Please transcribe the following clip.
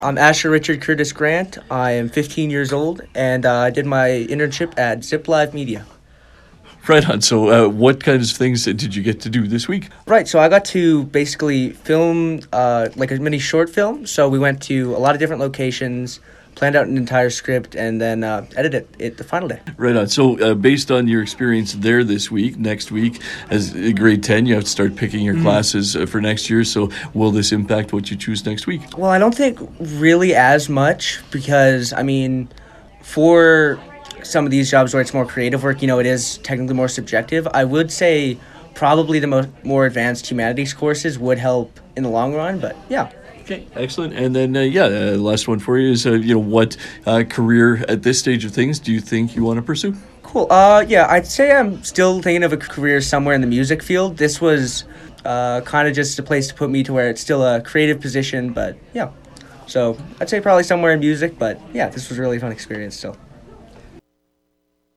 I'm Asher Richard Curtis Grant. I am 15 years old, and I did my internship at Zip Live Media. Right on. So, what kinds of things did you get to do this week? Right, so I got to basically film like a mini short film. So we went to a lot of different locations, planned out an entire script, and then edited it the final day. Right on. So, based on your experience there this week, next week, as grade 10, you have to start picking your classes for next year. So, will this impact what you choose next week? Well, I don't think really as much because, for some of these jobs where it's more creative work, it is technically more subjective. I would say probably the more advanced humanities courses would help in the long run, but yeah. Okay, excellent. And then, last one for you is, what career at this stage of things do you think you want to pursue? Cool. Yeah, I'd say I'm still thinking of a career somewhere in the music field. This was kind of just a place to put me to where it's still a creative position, but yeah. So I'd say probably somewhere in music, but yeah, this was a really fun experience still.